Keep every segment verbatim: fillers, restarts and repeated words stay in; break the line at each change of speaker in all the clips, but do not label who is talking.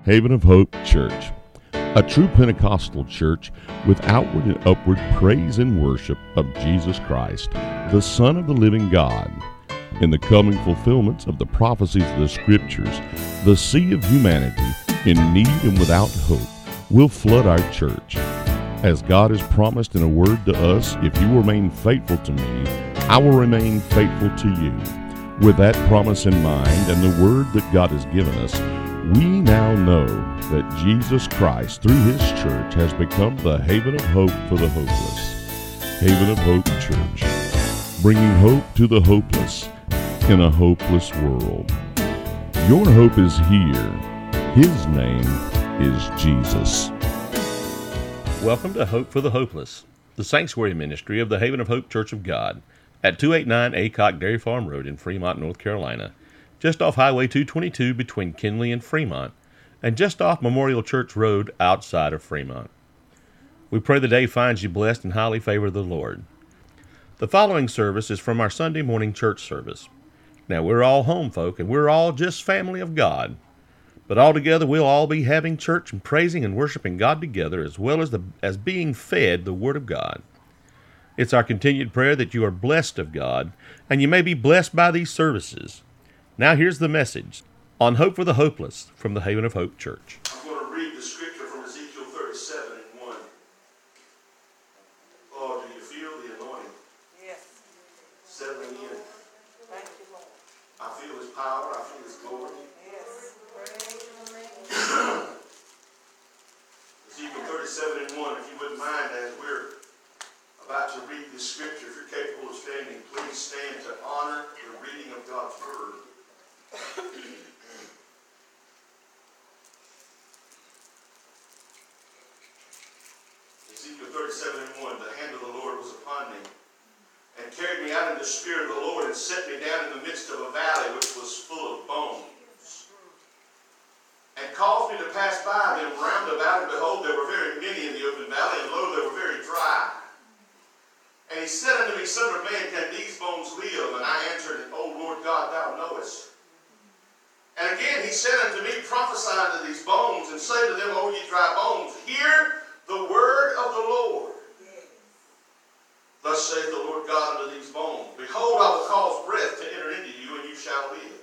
Haven of Hope Church, a true Pentecostal church with outward and upward praise and worship of Jesus Christ, the Son of the living God. In the coming fulfillments of the prophecies of the Scriptures, the sea of humanity, in need and without hope, will flood our church. As God has promised in a word to us, if you remain faithful to me, I will remain faithful to you. With that promise in mind and the word that God has given us, we now know that Jesus Christ, through His church, has become the haven of hope for the hopeless. Haven of Hope Church, bringing hope to the hopeless in a hopeless world. Your hope is here. His name is Jesus.
Welcome to Hope for the Hopeless, the sanctuary ministry of the Haven of Hope Church of God at two eighty-nine Aycock Dairy Farm Road in Fremont, North Carolina, just off Highway two twenty-two between Kinley and Fremont, and just off Memorial Church Road outside of Fremont. We pray the day finds you blessed and highly favored of the Lord. The following service is from our Sunday morning church service. Now, we're all home folk, and we're all just family of God. But all together, we'll all be having church and praising and worshiping God together, as well as the as being fed the Word of God. It's our continued prayer that you are blessed of God, and you may be blessed by these services. Now here's the message on Hope for the Hopeless from the Haven of Hope Church.
I'm going to read the scripture from Ezekiel thirty-seven and one. Oh, do you feel the anointing?
Yes.
Settling in.
Thank you, Lord.
I feel His power. I feel His glory.
Yes. Praise your name.
Ezekiel thirty-seven and one, if you wouldn't mind, as we're about to read this scripture, if you're capable of standing, please stand to honor the reading of God's Word. Ezekiel thirty-seven and one, the hand of the Lord was upon me, and carried me out in the spirit of the Lord, and set me down in the midst of a valley which was full of bones, and caused me to pass by them round about, and behold, there were very many in the open valley, and lo, they were very dry. And he said unto me, Son of man, can these bones live? And I answered, O Lord God, thou knowest. And again he said unto me, Prophesy unto these bones, and say to them, O ye dry bones, hear the word of the Lord. Thus saith the Lord God unto these bones, Behold, I will cause breath to enter into you, and you shall live.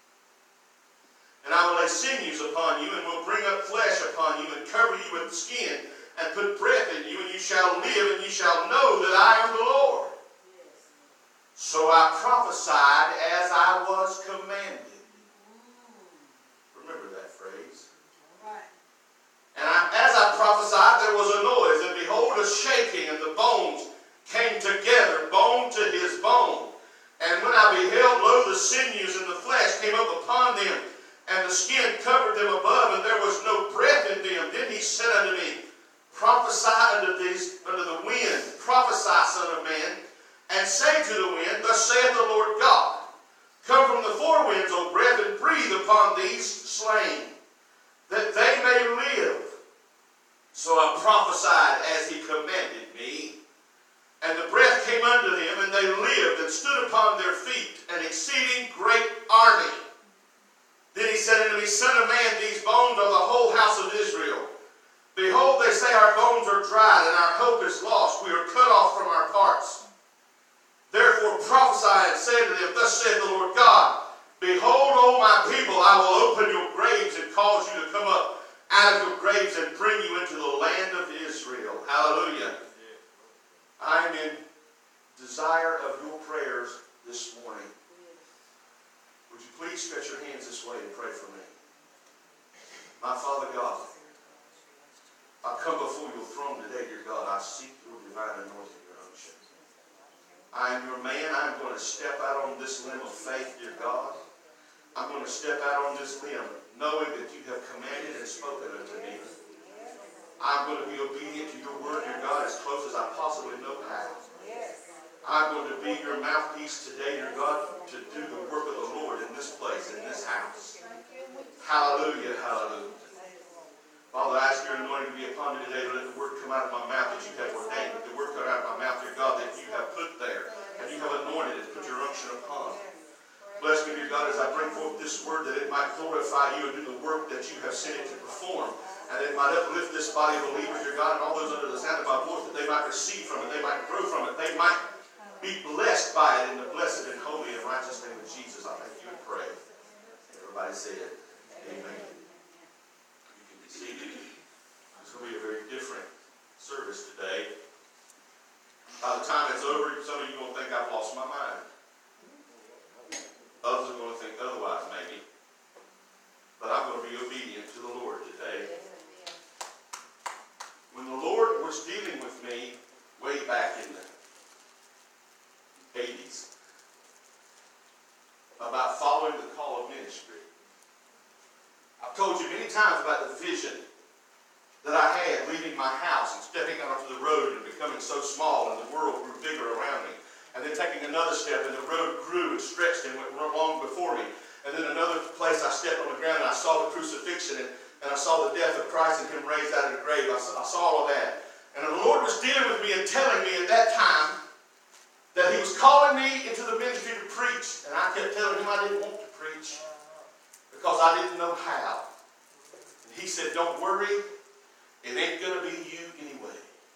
And I will lay sinews upon you, and will bring up flesh upon you, and cover you with skin, and put breath in you, and you shall live, and you shall know that I am the Lord. Yes. So I prophesied as I was commanded. Remember that phrase. Right. And I, as I prophesied, there was a noise, and behold, a shaking, and the bones came together, bone to his bone. And when I beheld, lo, the sinews and the flesh came up upon them, and the skin covered them above, and there was no breath in them. Then he said unto me, Prophesy unto these, unto the wind, prophesy, son of man, and say to the wind, Thus saith the Lord God, Come from the four winds, O breath, and breathe upon these slain, that they may live. So I prophesied as he commanded me, and the breath came unto them, and they lived, and stood upon their feet, an exceeding great army. Then he said unto me, Son of man, these bones are the whole house of Israel. Behold, they say our bones are dried, and our hope is lost. We are cut off from our parts. Therefore prophesy and say to them, Thus saith the Lord God, Behold, O my people, I will open your graves and cause you to come up out of your graves and bring you into the land of Israel. Hallelujah. I am in desire of your prayers this morning. Would you please stretch your hands this way and pray for me? My Father God, I come before your throne today, dear God. I seek your divine anointing, your unction. I am your man. I am going to step out on this limb of faith, dear God. I'm going to step out on this limb, knowing that you have commanded and spoken unto me. I'm going to be obedient to your word, dear God, as close as I possibly know how. I'm going to be your mouthpiece today, dear God, to do the work of the Lord in this place, in this house. Hallelujah, hallelujah. Father, I ask your anointing to be upon me today to let the word come out of my mouth that you have ordained. Let the word come out of my mouth, dear God, that you have put there, and you have anointed it, put your unction upon. Bless me, dear God, God, as I bring forth this word, that it might glorify you and do the work that you have sent it to perform. And it might uplift this body of believers, dear God, and all those under the sound of my voice, that they might receive from it, they might grow from it, they might be blessed by it in the blessed and holy and righteous name of Jesus. I thank you and pray. Everybody say it. Amen. You can be seated. It's going to be a very different service today. By the time it's over, some of you are going to think I've lost my mind. Others are going to think otherwise, maybe. But I'm going to be obedient to the Lord today. When the Lord was dealing with me way back in the eighties about following the call of ministry, I've told you many times about the vision that I had leaving my house and stepping out onto the road and becoming so small and the world grew bigger around me. And then taking another step and the road grew and stretched and went along before me. And then another place I stepped on the ground and I saw the crucifixion and, and I saw the death of Christ and him raised out of the grave. I saw, I saw all of that. And the Lord was dealing with me and telling me at that time that he was calling me into the ministry to preach. And I kept telling him I didn't want to preach because I didn't know how. And he said, don't worry, it ain't going to be you anyway.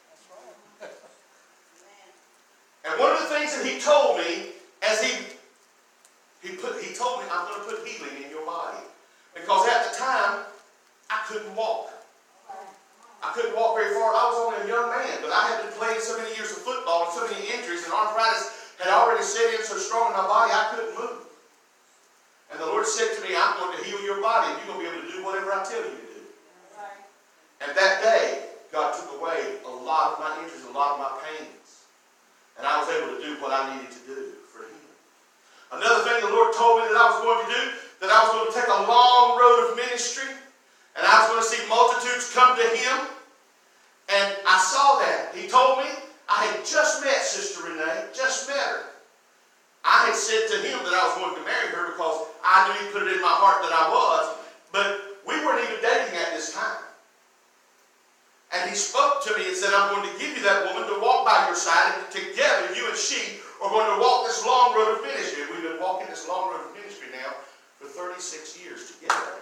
And one of the things that he told me as he he put he told me, I'm going to put healing in your body. Because at the time, I couldn't walk. I couldn't walk very far. I was only a young man, but I had been playing so many years of football and so many injuries, and arthritis had already set in so strong in my body, I couldn't move. And the Lord said to me, I'm going to heal your body, and you're going to be able to do whatever I tell you to do. And that day, God took away a lot of my injuries, a lot of my pains. And I was able to do what I needed to do for him. Another thing the Lord told me that I was going to do, that I was going to take a long road of ministry, and I was going to see multitudes come to him. And I saw that. He told me, I had just met Sister Renee, just met her. I had said to him that I was going to marry her because I knew he put it in my heart that I was, but we weren't even dating at this time. And he spoke to me and said, I'm going to give you that woman to walk by your side, and together you and she are going to walk this long road of ministry. We've been walking this long road of ministry now for thirty-six years together.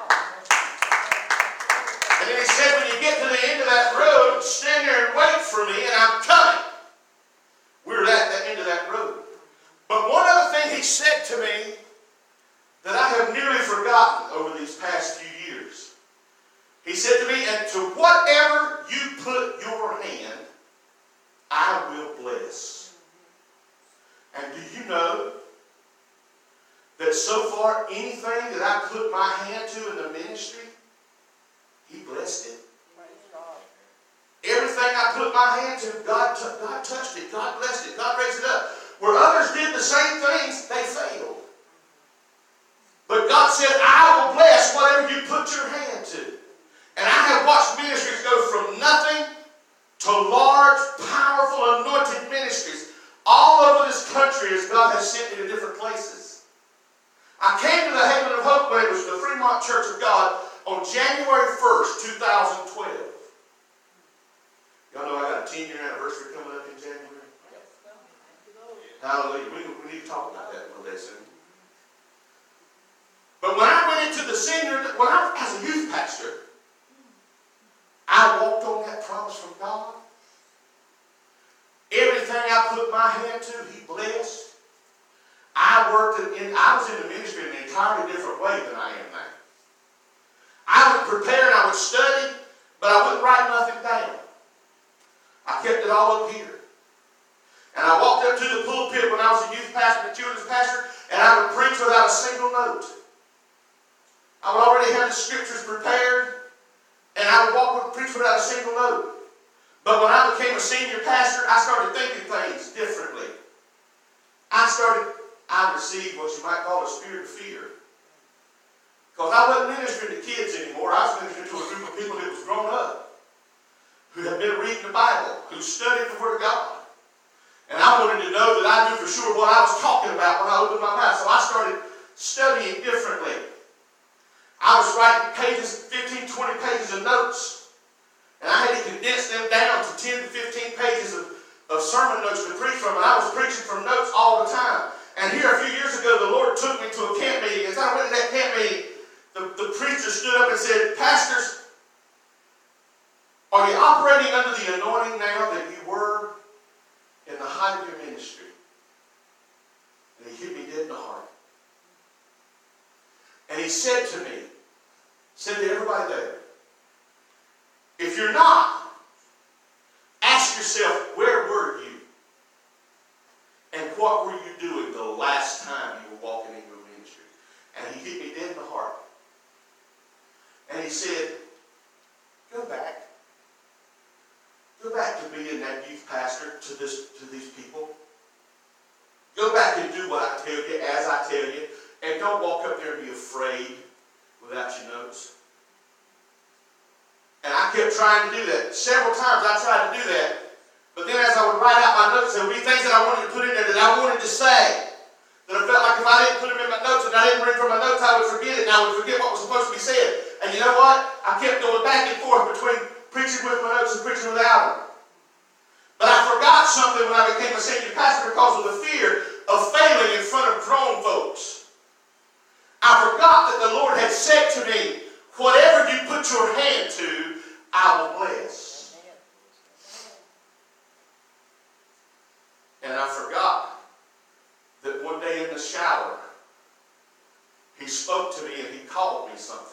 And then he said, when you get to the end of that road, stand there and wait for me, and I'm coming. We're at the end of that road. But one other thing he said to me that I have nearly forgotten over these past few years. He said to me, and to whatever you put your hand, I will bless. And do you know that so far anything that I put my hand to in the ministry, he blessed it. Everything I put my hand to, God, t- God touched it. God blessed it. God raised it up. Where others did the same things, they failed. But God said, I will bless whatever you put your hand to. And I have watched ministries go from nothing to large, powerful, anointed ministries all over this country as God has sent me to different places. I came to the Haven of Hope, where it was the Fremont Church of God, on January first, two thousand twelve. Y'all know I got a ten-year anniversary coming up in January? Hallelujah. We, we need to talk about that a little bit soon. But when I went into the senior, when I as a youth pastor, I walked on that promise from God. Everything I put my hand to, he blessed. I worked in, I was in the ministry in an entirely different way than I am now. I would prepare and I would study, but I wouldn't write nothing down. I kept it all up here. And I walked up to the pulpit when I was a youth pastor, a children's pastor, and I would preach without a single note. I would already have the scriptures prepared, and I would walk and preach without a single note. But when I became a senior pastor, I started thinking things differently. I started, I received what you might call a spirit of fear. Because I wasn't ministering to kids anymore. I was ministering to a group of people that was grown up, who had been reading the Bible, who studied the Word of God. And I wanted to know that I knew for sure what I was talking about when I opened my mouth. So I started studying differently. I was writing pages, fifteen, twenty pages of notes. And I had to condense them down to ten to fifteen pages of, of sermon notes to preach from. And I was preaching from notes all the time. And here a few years ago, the Lord took me to a camp meeting. As I went to that camp meeting, the, the preacher stood up and said, "Pastors, are you operating under the anointing now that you were in the height of your ministry?" And he hit me dead in the heart. And he said to me, said to everybody there, "If you're not, ask yourself, where were you? And what were you doing the last time you were walking in your ministry?" And he hit me dead in the heart. And he said, "Go back. Go back to being that youth pastor to this to these people. Go back and do what I tell you, as I tell you, and don't walk up there and be afraid without your notes." And I kept trying to do that. Several times I tried to do that. But then as I would write out my notes, there would be things that I wanted to put in there that I wanted to say. That I felt like if I didn't put them in my notes and I didn't read from my notes, I would forget it and I would forget what was supposed to be said. And you know what? I kept going back and forth between preaching with my notes and preaching without them. But I forgot something when I became a senior pastor because of the fear of failing in front of grown folks. I forgot that the Lord had said to me, "Whatever you put your hand to, I will bless." And I forgot that one day in the shower, he spoke to me and he called me something.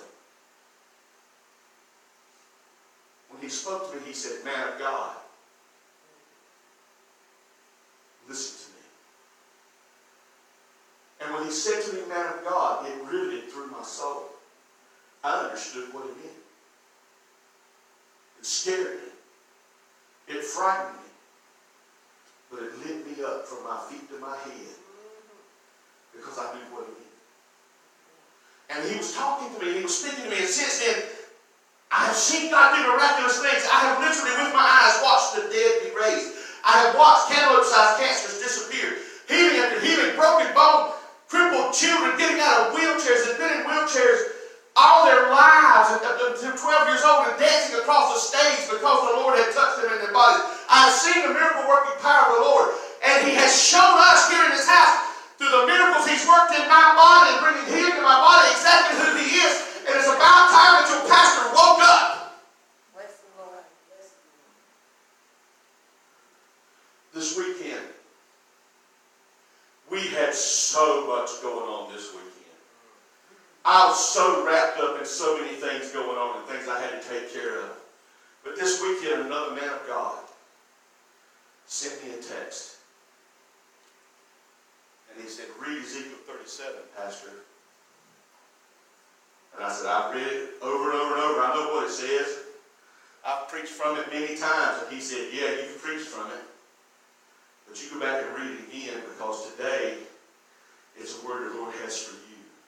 When he spoke to me, he said, "Man of God, listen to me." And when he said to me, "Man of God," it riveted through my soul. I understood what it meant. It scared me. It frightened me. But it lit me up from my feet to my head because I knew what it meant. And he was talking to me, he was speaking to me, and since then, I have seen God do miraculous things. I have literally, with my eyes, watched the dead be raised. I have watched cantaloupe-sized cancers disappear. Healing after healing, broken bone, crippled children getting out of wheelchairs and been in wheelchairs all their lives until twelve years old and dancing across the stage because the Lord had touched them in their bodies. I have seen the miracle-working power of the Lord. And he has shown us here in this house through the miracles he's worked in my body and bringing healing to my body exactly who he is. And it's about time that your pastor woke up.
Bless the Lord.
This weekend, we had so much going on this weekend. I was so wrapped up in so many things going on and things I had to take care of. But this weekend, another man of God sent me a text. And he said, "Read Ezekiel thirty-seven, Pastor." And I said, "I've read it over and over and over. I know what it says. I've preached from it many times." And he said, "Yeah, you've preached from it. But you go back and read it again because today it's a word the Lord has for you."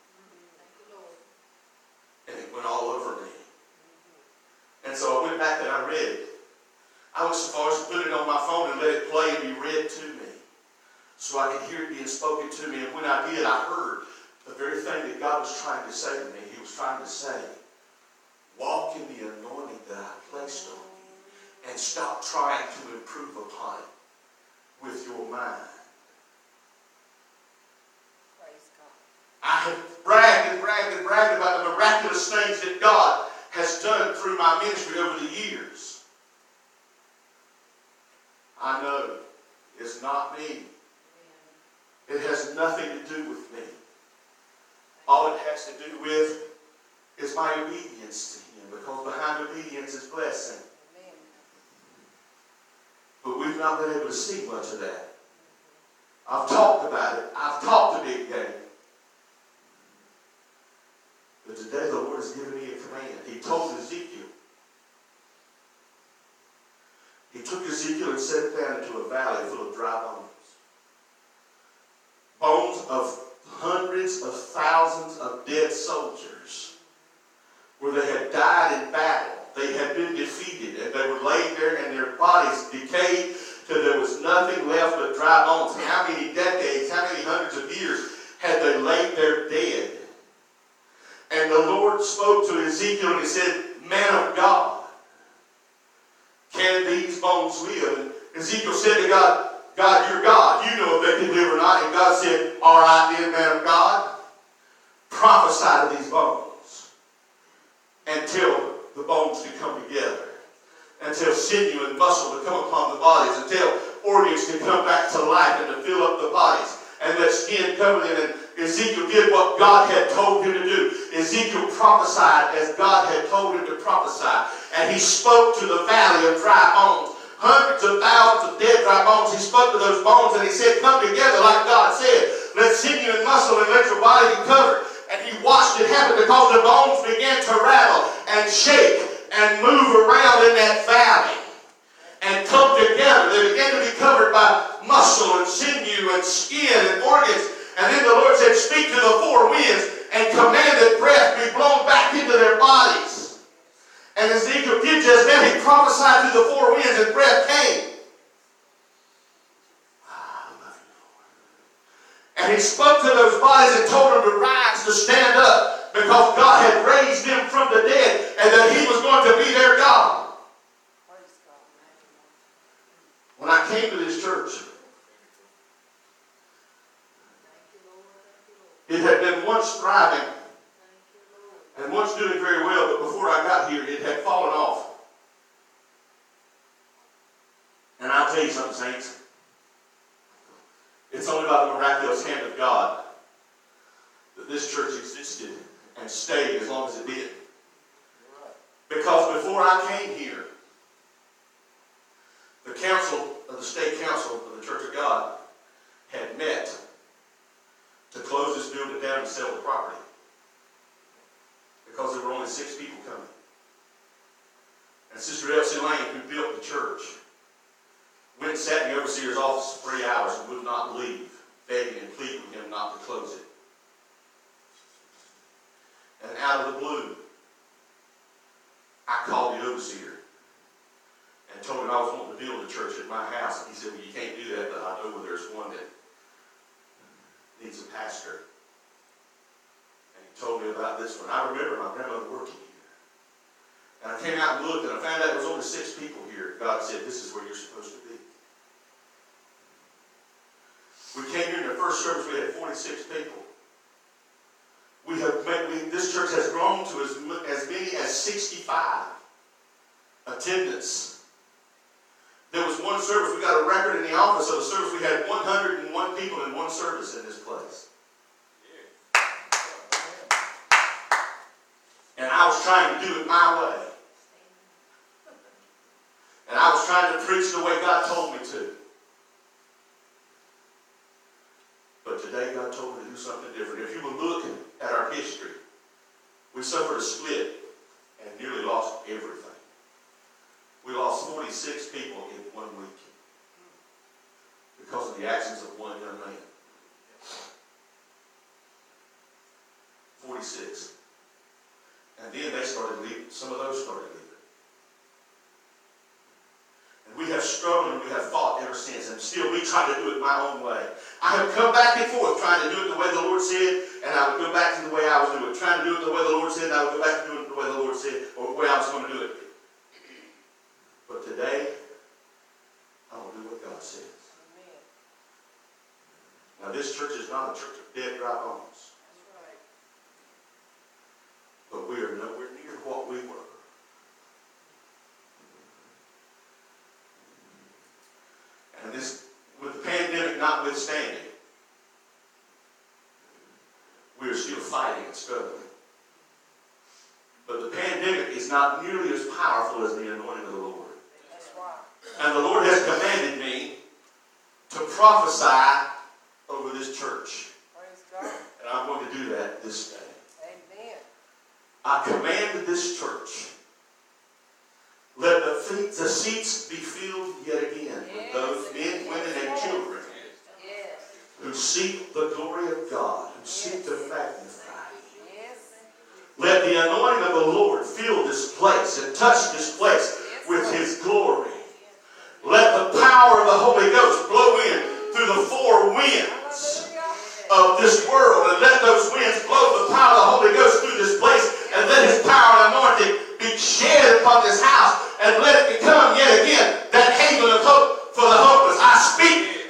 And it went all over me. And so I went back and I read it. I went so far as to put it on my phone and let it play and be read to me, so I could hear it being spoken to me. And when I did, I heard the very thing that God was trying to say to me. He was trying to say, walk in the anointing that I placed on you and stop trying to improve upon it with your mind.
Praise God.
I have bragged and bragged and bragged about the miraculous things that God has done through my ministry over the years. I know it's not me. It has nothing to do with me. All it has to do with is my obedience to Him, because behind obedience is blessing.
Amen.
But we've not been able to see much of that. I've talked about it. I've talked a big game. But today the Lord has given me a command. He told Ezekiel. He took Ezekiel and set it down into a valley full of dry bones. Bones of hundreds of thousands of dead soldiers, where they had died in battle. They had been defeated, and they were laid there, and their bodies decayed till there was nothing left but dry bones. How many decades, how many hundreds of years had they laid there dead? And the Lord spoke to Ezekiel and he said, "Man of God, can these bones live?" And Ezekiel said to God, God, you're God. You know if they can live or not. And God said, all right then, man of God, prophesy to these bones until the bones can come together, until sinew and muscle to come upon the bodies, until organs can come back to life and to fill up the bodies, and let skin cover them. And Ezekiel did what God had told him to do. Ezekiel prophesied as God had told him to prophesy, and he spoke to the valley of dry bones. Hundreds of thousands of dead dry bones. He spoke to those bones and he said, come together like God said. Let sinew and muscle and let your body be covered. And he watched it happen because the bones began to rattle and shake and move around in that valley and come together. They began to be covered by muscle and sinew and skin and organs. And then the Lord said, speak to the four winds and command that breath be blown back into their bodies. And Ezekiel did just that. He prophesied to the four winds and breath came. I love you, Lord. And he spoke to those bodies and told them to rise, to stand up, because God had raised them from the dead and that he was going to be their God. When I came to this church, it had been once thriving and once doing very well, but before I got here, it had fallen off. And I'll tell you something, saints. It's only by the miraculous hand of God that this church existed and stayed as long as it did. Because before I came here, the council of the state council of the Church of God had met to close this building down and sell the property, because there were only six people coming. And Sister Elsie Lane, who built the church, went and sat in the overseer's office for three hours and would not leave, begging and pleading with him not to close it. And out of the blue, I called the overseer and told him I was wanting to build a church at my house. And he said, well, you can't do that, but I know where there's one that needs a pastor. And he told me about this one. I remember my grandmother working here. And I came out and looked, and I found out there was only six people here. God said, this is where you're supposed to be. We came here in the first service, we had forty-six people. We have made, we, this church has grown to as, as many as sixty-five attendance. There was one service, we got a record in the office of a service, we had one hundred one people in one service in this place. And I was trying to do it my way. And I was trying to preach the way God told me to. But today God told me to do something different. If you will look at our history, we suffered a split and nearly lost everything. We lost forty-six people in one week because of the actions of one young man. forty-six. And then they started leaving. Some of those started leaving. And we have struggled and we have fought ever since. And still we try to do it my own way. I have come back and forth trying to do it the way the Lord said, and I would go back to the way I was doing it. Trying to do it the way the Lord said, and I would go back to doing it the way the Lord said, or the way I was going to do it. But today, I will do what God says. Amen. Now this church is not a church of dead, dry bones. That's right. But we are nowhere near what we were. And this, with the pandemic notwithstanding, we are still fighting and struggling. But the pandemic is not nearly as powerful as the anointing of the Lord. That's right. And the Lord has commanded me to prophesy over this church. Praise God. And I'm going to do that this day. Amen. I command this church, let the, feet, the seats be filled yet again with yes. those men, women, and children yes. who seek the glory of God, who yes. seek to magnify Him. Yes. Let the anointing of the Lord fill this place and touch this place yes. with His glory. Let the power of the Holy Ghost blow in through the four winds of this world, and let those winds blow the power of the Holy Ghost through this place, and let His power and anointing be shed upon this house, and let it become yet again that haven of hope for the hopeless. I speak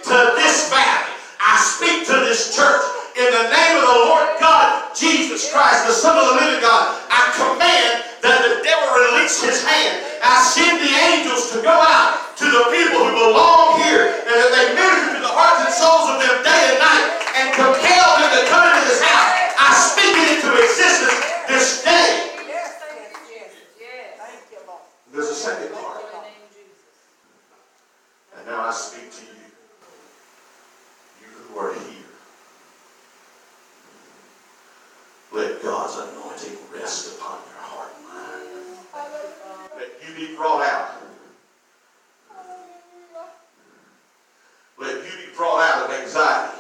I send the angels to go out to the people who belong here, and that they minister to the hearts and souls of them day and night, and compel them to come into this house. I speak it into existence this day.
Yes, thank you, Jesus. Yes, thank you, Lord.
There's a second part. And now I speak to you, you who are here. Let God's anointing rest upon your heart and mind. Let you be brought out. Let you be brought out of anxiety.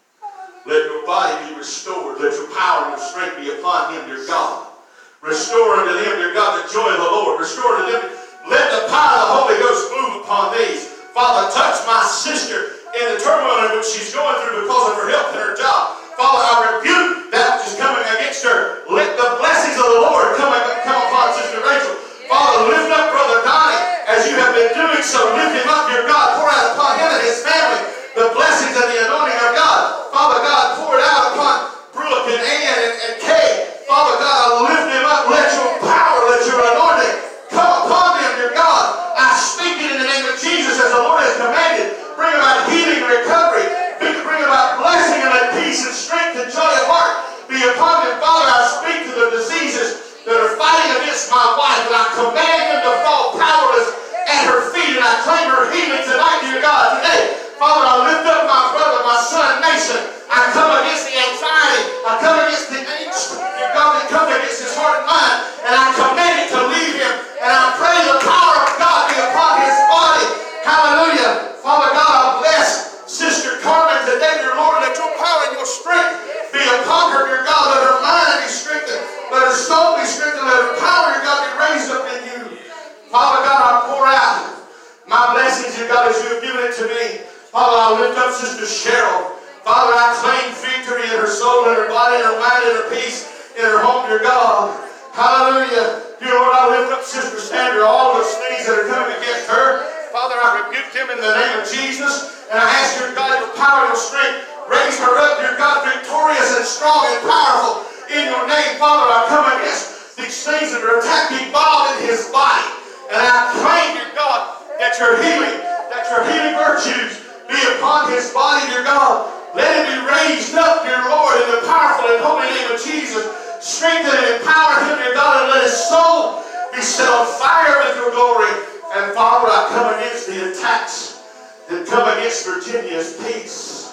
Let your body be restored. Let your power and your strength be upon him, your God. Restore unto them, your God, the joy of the Lord. Restore unto them. Let the power of the Holy Ghost move upon these. Father, touch my sister in the turmoil in which she's going through because of her health and her job. Father, I rebuke that which is coming against her. Let the blessings of the Lord come, come upon Sister Rachel. Father, lift up Brother Donnie as you have been doing so. Lift him up, your God. Pour out upon him and his family the blessings and the anointing of God. Father God, pour it out upon Brooke and Ann and, and Kay. Father God, lift them up. Let your power, let your anointing come upon them, your God. I speak it in the name of Jesus as the Lord has commanded. Bring about healing and recovery. Bring about blessing and let peace and strength and joy of heart be upon them. Father, I speak to the diseases that are fighting against my wife, and I command them to fall powerless at her feet, and I claim her healing tonight, dear God, today. Father, I lift up my brother, my son, Mason. I come against the anxiety. I come against the angst. Dear God, I come against his heart and mind, and I command it to leave him. And I pray the power of God be upon his body. Hallelujah. Father God, I bless Sister Carmen today, dear Lord. Let your power and your strength be upon her, dear God. Let her mind be strengthened. Let her soul be strengthened. Let her power, dear God, be raised up in you. Father God, I pour out my blessings, dear God, as you have given it to me. Father, I lift up Sister Cheryl. Father, I claim victory in her soul, in her body, in her mind, in her peace, in her home, dear God. Hallelujah. Dear Lord, I lift up Sister Sandra, all those things that are coming against her. Father, I rebuke them in the name of Jesus. And I ask your God, your power and your strength, raise her up, dear God, victorious and strong and powerful in your name. Father, I come against these things that are attacking Bob in his body. And I claim, dear God, that your healing, that your healing virtues be upon his body, dear God. Let it be raised up, dear Lord, in the powerful and holy name of Jesus. Strengthen and empower him, dear God, and let his soul be set on fire with your glory. And Father, I come against the attacks that come against Virginia's peace.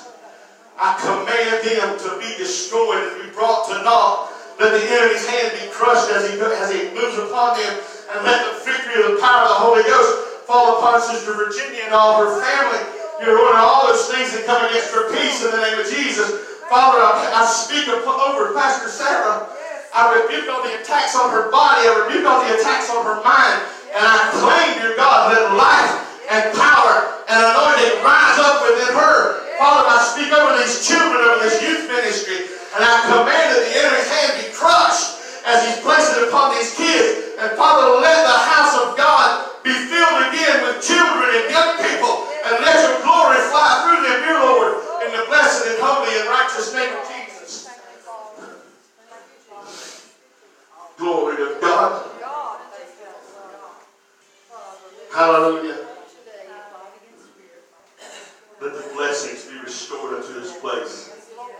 I command them to be destroyed and be brought to naught. Let the enemy's hand be crushed as he, as he moves upon them. And let the victory of the power of the Holy Ghost fall upon Sister Virginia and all her family. Dear Lord, and all those things that come against her peace in the name of Jesus. Father, I, I speak over Pastor Sarah. I rebuke all the attacks on her body. I rebuke all the attacks on her mind. And I claim, dear God, let life and power and anointing rise up within her. Father, I speak over these children, over this youth ministry. And I command that the enemy's hand be crushed as he's placed it upon these kids. And Father, let the house of God be filled again with children and young people. And let your glory fly through them, dear Lord, in the blessed and holy and righteous name of Jesus. Glory to God. Hallelujah. Let the blessings be restored unto this place.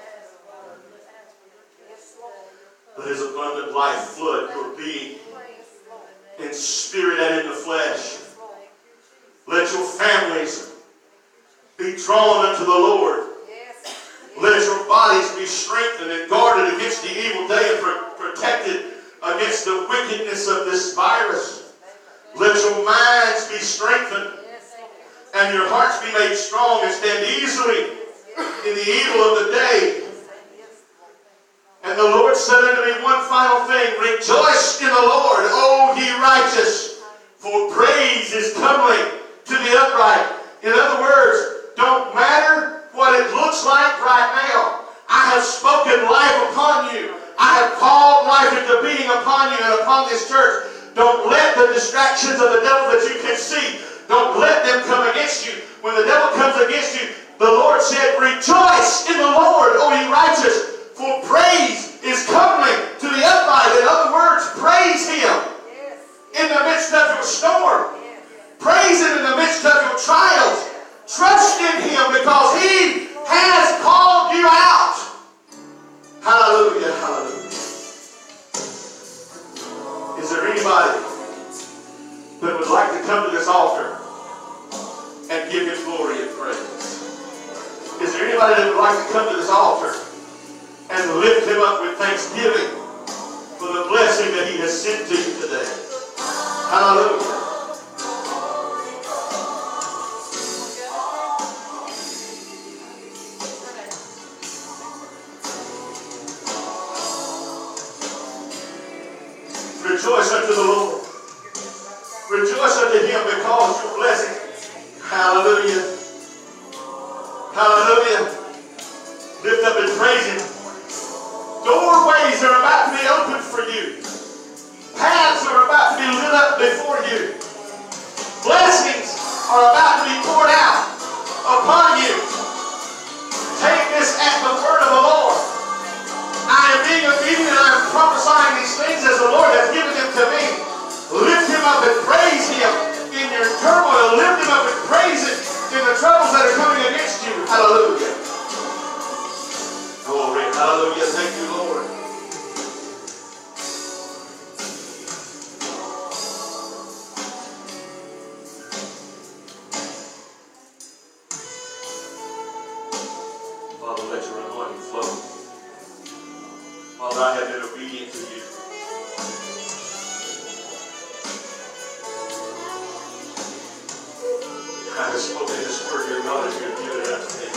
Let his abundant life flood your being in spirit and in the flesh. Let your families be drawn unto the Lord. Let your bodies be strengthened and guarded against the evil day and pro- protected against the wickedness of this virus. Let your minds be strengthened and your hearts be made strong and stand easily in the evil of the day. And the Lord said unto me one final thing, rejoice in the Lord, O ye righteous, for praise is comely to the upright. In other words, don't matter what it looks like right now. I have spoken life upon you. I have called life into being upon you and upon this church. Don't let the distractions of the devil that you can see, don't let them come against you. When the devil comes against you, the Lord said, rejoice in the Lord, O ye righteous, for praise is comely to the upright. In other words, praise him in the midst of your storm. Is there anybody that would like to come to this altar and give Him glory and praise? Is there anybody that would like to come to this altar and lift Him up with thanksgiving for the blessing that He has sent to you today? Hallelujah. Rejoice unto the Lord. Rejoice unto Him because your blessing. Hallelujah. Hallelujah. Lift up and praise Him. Doorways are about to be opened for you. Paths are about to be lit up before you. Blessings are about to be poured out upon you. Take this at the word of the Lord. I am being obedient and I am prophesying these things as the Lord has given them to me. Lift Him up and praise Him in your turmoil. Lift Him up and praise Him in the troubles that are coming against you. Hallelujah. Glory. Hallelujah. Thank you, Lord. Father, let your anointing flow. Father, I have been obedient to you. I have spoken this word, your God, as you have given it unto me.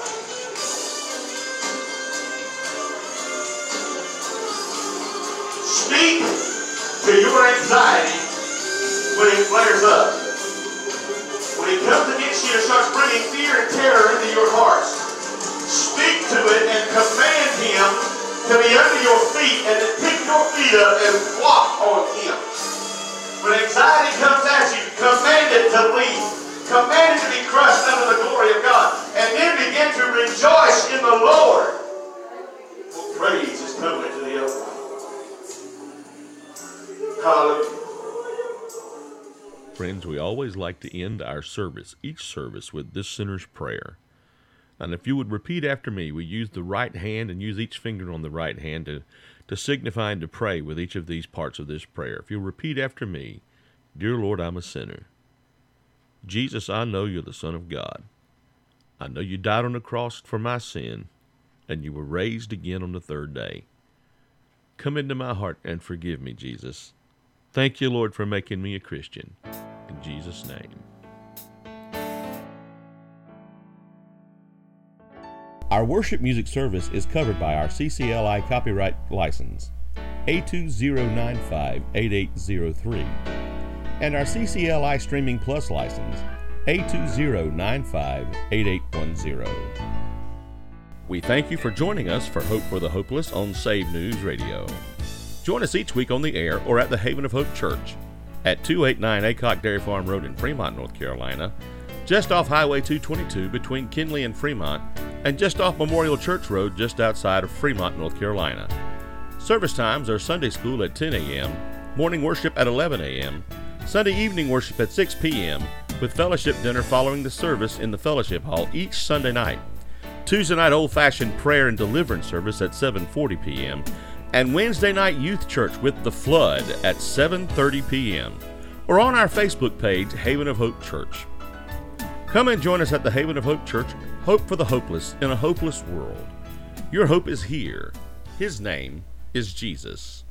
Speak to your anxiety when it flares up. When it comes against you and starts bringing fear and terror into your hearts, speak to it and command Him to be under your feet and to pick your feet up and walk on Him. When anxiety comes at you, command it to leave. Command it to be crushed under the glory of God. And then begin to rejoice in the Lord. For praise is coming to the upright. Hallelujah.
Friends, we always like to end our service, each service, with this sinner's prayer. And if you would repeat after me, we use the right hand and use each finger on the right hand to, to signify and to pray with each of these parts of this prayer. If you'll repeat after me, Dear Lord, I'm a sinner. Jesus, I know you're the Son of God. I know you died on the cross for my sin, and you were raised again on the third day. Come into my heart and forgive me, Jesus. Thank you, Lord, for making me a Christian. In Jesus' name. Our worship music service is covered by our C C L I copyright license, A two zero nine five eight eight zero three, and our C C L I Streaming Plus license, A two zero nine five eight eight one zero. We thank you for joining us for Hope for the Hopeless on Save News Radio. Join us each week on the air or at the Haven of Hope Church at two eighty-nine Aycock Dairy Farm Road in Fremont, North Carolina, just off Highway two twenty-two between Kinley and Fremont, and just off Memorial Church Road just outside of Fremont, North Carolina. Service times are Sunday school at ten a.m., morning worship at eleven a.m., Sunday evening worship at six p.m., with fellowship dinner following the service in the fellowship hall each Sunday night. Tuesday night old-fashioned prayer and deliverance service at seven forty p.m., and Wednesday night youth church with the flood at seven thirty p.m., or on our Facebook page, Haven of Hope Church. Come and join us at the Haven of Hope Church, Hope for the Hopeless in a hopeless world. Your hope is here. His name is Jesus.